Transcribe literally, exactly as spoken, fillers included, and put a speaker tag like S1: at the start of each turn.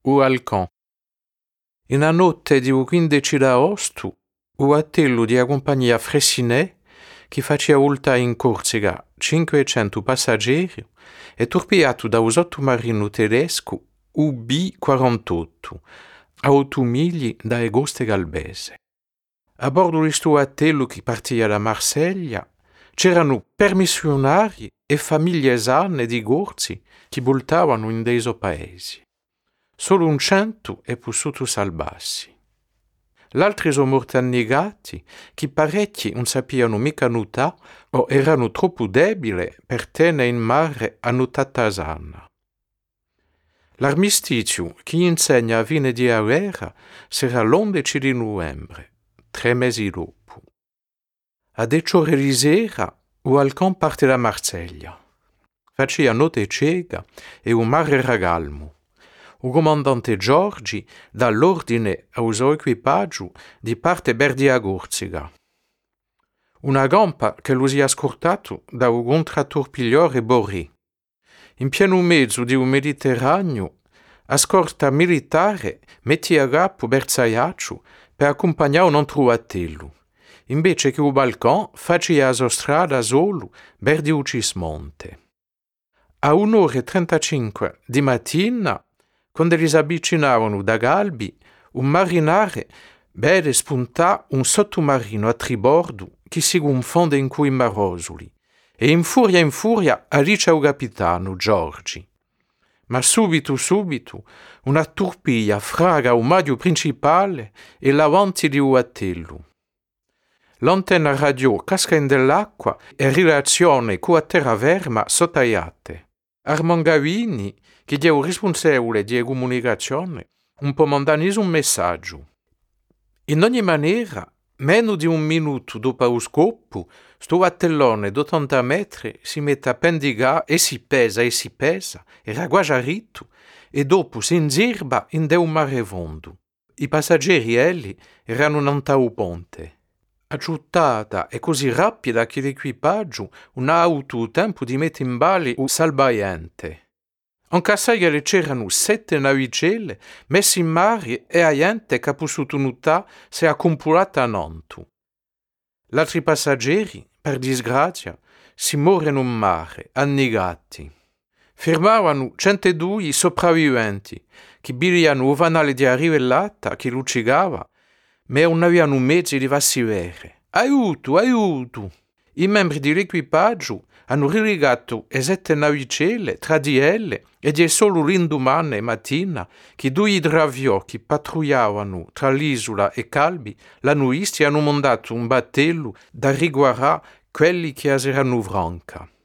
S1: o Alcan. In una notte di quindici d'agosto, o attello di compagnia Fressinet, che faceva volta in Corsica cinquecento passeggeri, è torpiato da un sottomarino tedesco U B quarantotto, a otto miglia da Agoste Galbese. A bordo di questo attello che partiva da Marsiglia c'erano permissionari e famiglie sane di gorzi che voltavano in dei paesi. Solo un cento è potuto salvarsi. L'altri sono morti annegati, che parecchi non sapevano mica nuotare o erano troppo debili per tenere in mare a nuotata sana. L'armistizio che insegna a fine di guerra sarà l'undici di novembre, tre mesi dopo. A dieci ore di sera, o Alcan parte da Marsiglia. Faceva notte cieca e un mare era calmo. O comandante Giorgi dà l'ordine al suo equipaggio di parte verso a Corsica. Una gampa che lo sia scortato da un contrattorpigliore Boré. In pieno mezzo di un Mediterraneo, a scorta militare metti a capo Bersaiaccio per accompagnare un altro attello, invece che il Balcan faceva la sua strada solo verso Cismonte. A un'ora e trentacinque di mattina, quando si avvicinavano da Galbi, un marinare vede spuntare un sottomarino a tribordo che si confonde in quei marosoli e in furia in furia dice al capitano Giorgi. Ma subito, subito, una turpia fraga il maglio principale e l'avanti di un attello. L'antenna radio casca nell'acqua e relazione con la terraferma sottaiate. Armand Gavini, che è il responsabile di comunicazione, un po' mandare un messaggio. In ogni maniera, meno di un minuto dopo lo scopo, sto attellone d'ottanta metri si mette a pendigare e si pesa e si pesa, e ragguaglia ritto, e dopo si inzirba in un mare fondo. I passeggeri elli erano nanta o ponte. Aggiuttata e così rapida che l'equipaggio non ha avuto tempo di mettere in ballo il salvaiente. In Cassaia c'erano sette navicelle messe in mare e a gente che ha potuto nuotare si è accumulata a Nantu. Gli altri passeggeri, per disgrazia, si morirono in mare, annegati. Fermavano centodue sopravviventi che bigliano il vanale di Arrivellata che luccicava, ma non avevano mezzi di vassivere. Aiuto, aiuto! I membri dell'equipaggio hanno relegato le sette navicelle tra di elle ed è solo l'indomani mattina che due idraviò che pattugliavano tra l'isola e Calbi l'hanno visto e hanno mandato un battello da riguardare quelli che erano franca.